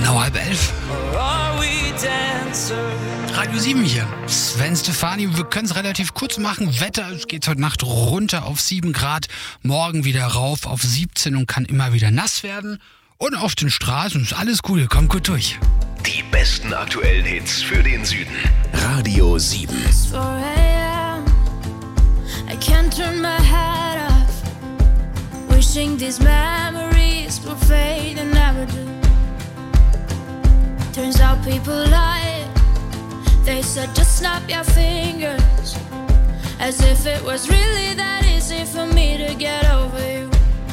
Genau 10:30. Radio 7 hier. Sven Stefani, wir können es relativ kurz machen. Wetter, es geht heute Nacht runter auf 7 Grad. Morgen wieder rauf auf 17 und kann immer wieder nass werden. Und auf den Straßen ist alles cool, kommt gut durch. Die besten aktuellen Hits für den Süden. Radio 7. It's 4 a.m. I can't turn my head off. Wishing these memories will fade and never do. Turns out people lie. They said just snap your fingers. As if it was really that easy for me to get over you.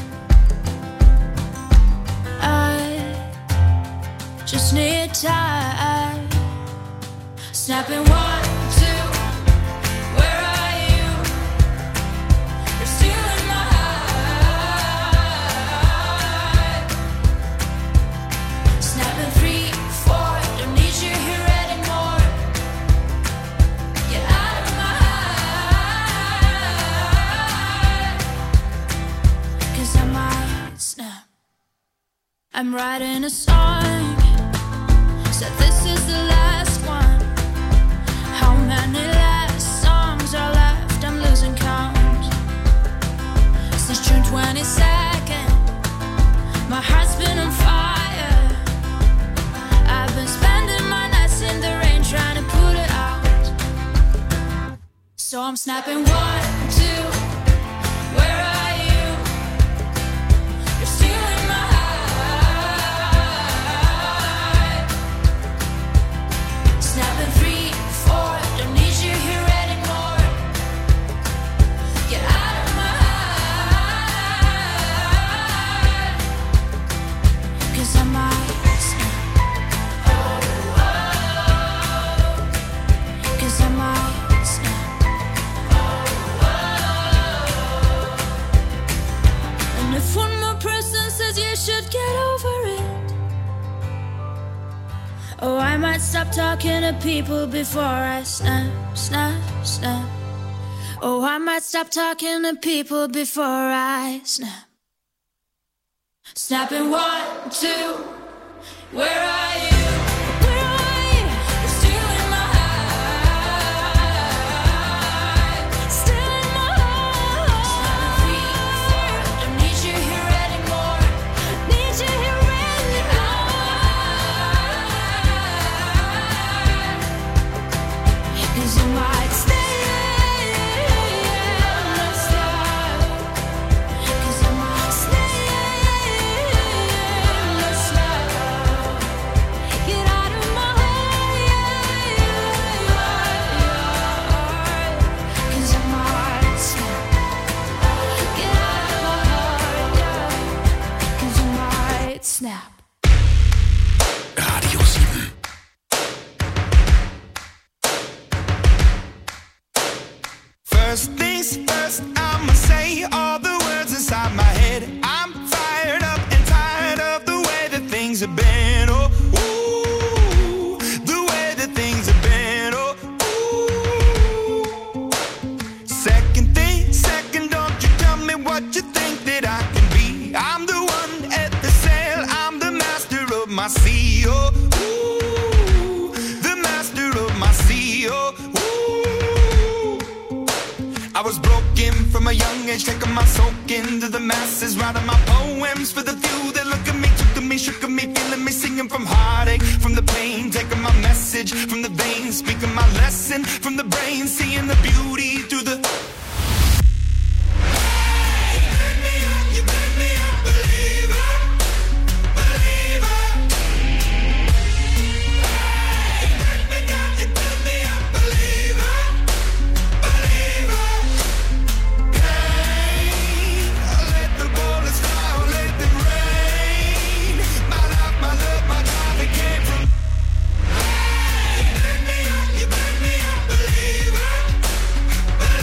I just need time. Snapping 1, 2. Where are you? You're stealing my heart. Snapping 3, 4. Don't need you here anymore. Get out of my heart. 'Cause I might snap. I'm writing a song. Said this is the last one. How many last songs are left? I'm losing count. Since June 22nd, my heart's been on fire. I've been spending my nights in the rain trying to put it out. So I'm snapping 1, 2. Where are you? You're stealing my heart. Snapping 3, 4. Don't need you here anymore. Get out of my heart. 'Cause I might snap. 'Cause I might snap. And if one more person says you should get over it, oh, I might stop talking to people before I snap, snap, snap. Oh, I might stop talking to people before I snap. Snapping 1, 2. Where are you? Where are you? You're stealing my heart. Stealing my heart. Snapping 3, 4. Don't need you here anymore. Need you here anymore. 'Cause you might stay. Let's stop. 'Cause I might stay. Let's stop. Get out of my heart. 'Cause I might snap. Get out of my heart, yeah. 'Cause I might snap. Radio 7. First things first, I'ma say all the words inside my head. I'm fired up and tired of the way that things have been. Oh, ooh, the way that things have been. Oh, ooh. Second thing, second, don't you tell me what you think that I can be. I'm the one at the sail, I'm the master of my sea. Oh, ooh, the master of my sea. Oh, ooh. I was broken from a young age, taking my soak into the masses, writing my poems for the few that look at me, took to me, shook at me, feeling me, singing from heartache, from the pain, taking my message from the veins, speaking my lesson from the brain, seeing the beauty through the. You made me a believer, believer. You made me a believer, believer. Let the bullets fly, let them rain. My life, my love, my drive, it came from. You made me a believer, believer.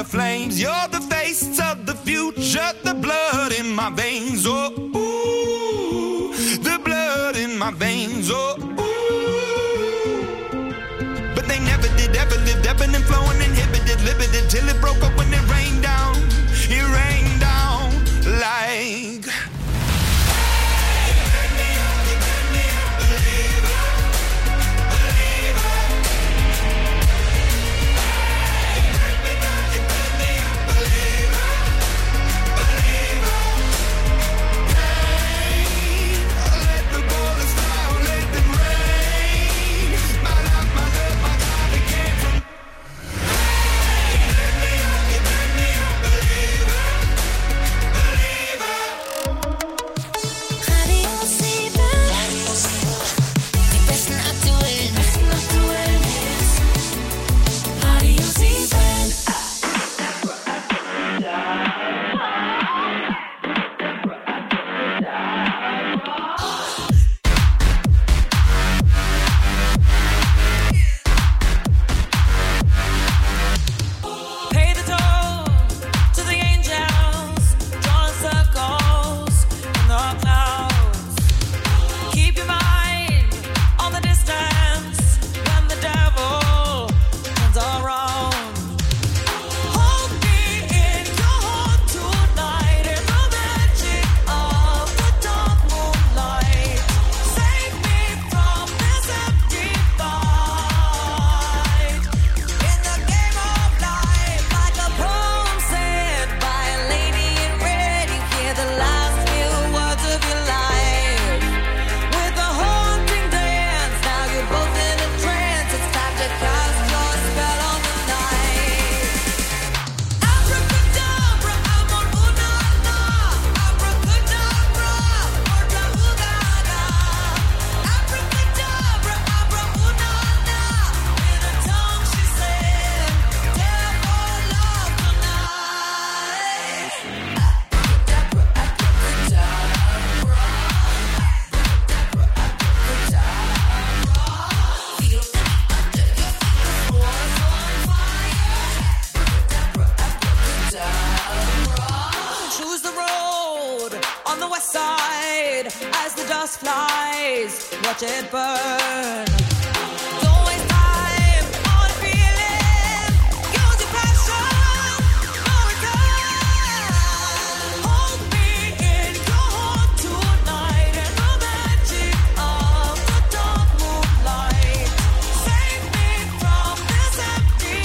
flames. You're the face of the future, the blood in my veins. Oh, ooh, the blood in my veins. Oh, ooh. But they never did, ever lived, ebbing and flowing, inhibited, limited, till it broke up when it rained down. It rained down like... Watch it burn. Don't waste time on feeling. Use your passion. No return. Hold me in your heart tonight in the magic of the dark moonlight. Save me from this empty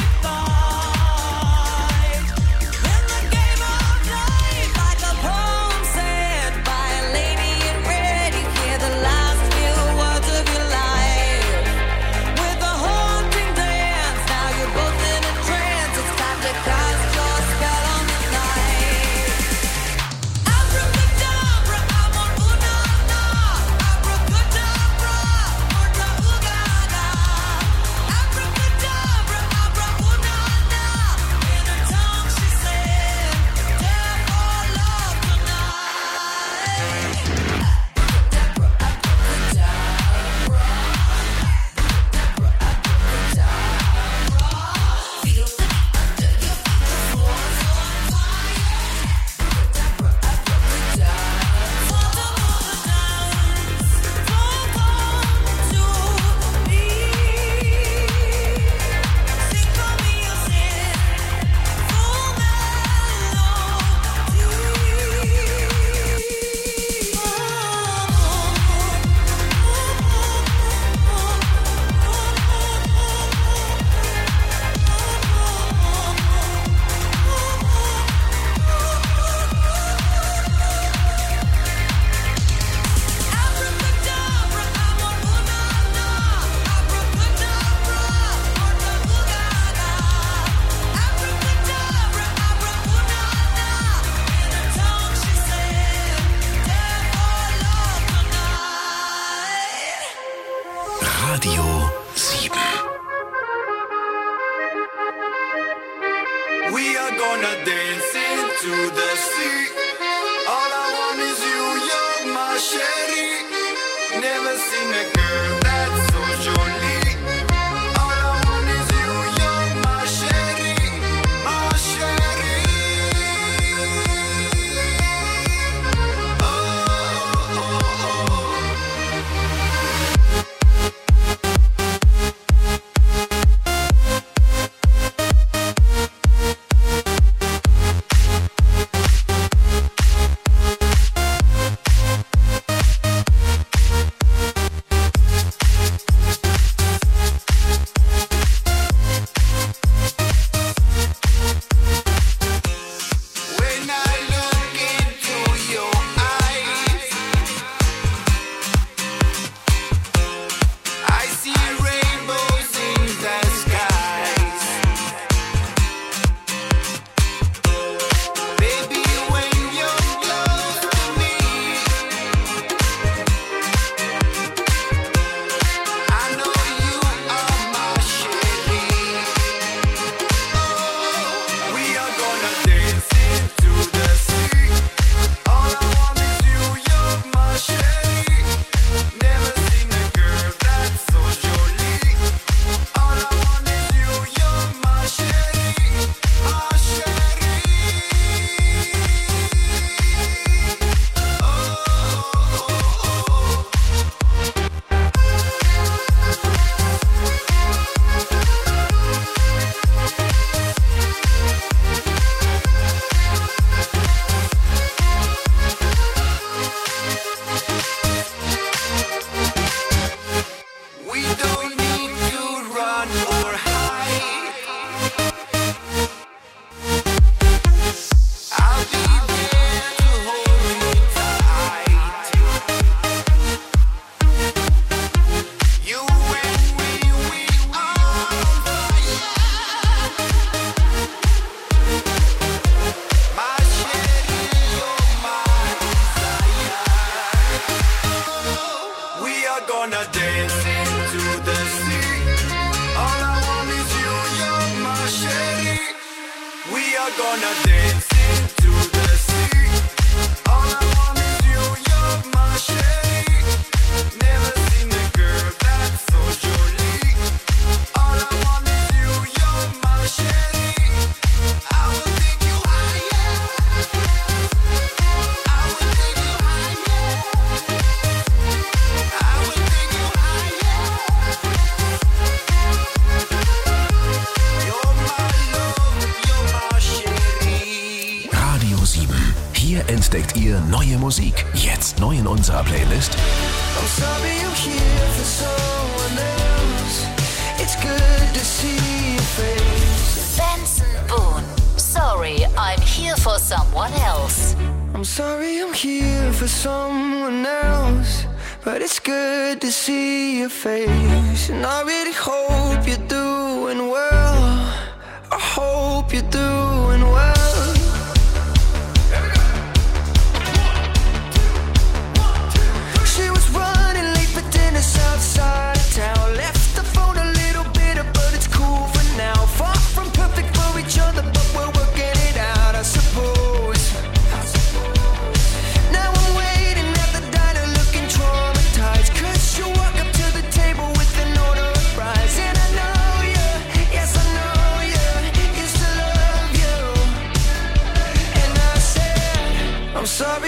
fight. In the game of life, like a poem said by a lady in red, you hear the last few words of your life. With a haunting dance, now you're both in a trance. It's time to cast your spell on the night. Abracadabra, amor una na. Abracadabra, morta ugada. Abracadabra, abra una na. In her tongue she said, "Death or love tonight." Radio 7. We are gonna dance into the sea. All I want is you, you're my sherry. Never seen a girl that's so jolie. All I want is you, you're my sherry, my sherry. are gonna dance into the sea. All I want is you, you're my shade. Never seen a girl that's so jolie. All I want is you, you're my shade. I will take you higher. I will take you higher. I will take you higher. You're my love, you're my shade. Radio 7. Hier entdeckt ihr neue Musik. Jetzt neu in unserer Playlist. I'm sorry I'm here for someone else. It's good to see your face. Benson Boone. Sorry, I'm here for someone else. I'm sorry I'm here for someone else. But it's good to see your face. And I really hope you're doing well. I hope you're doing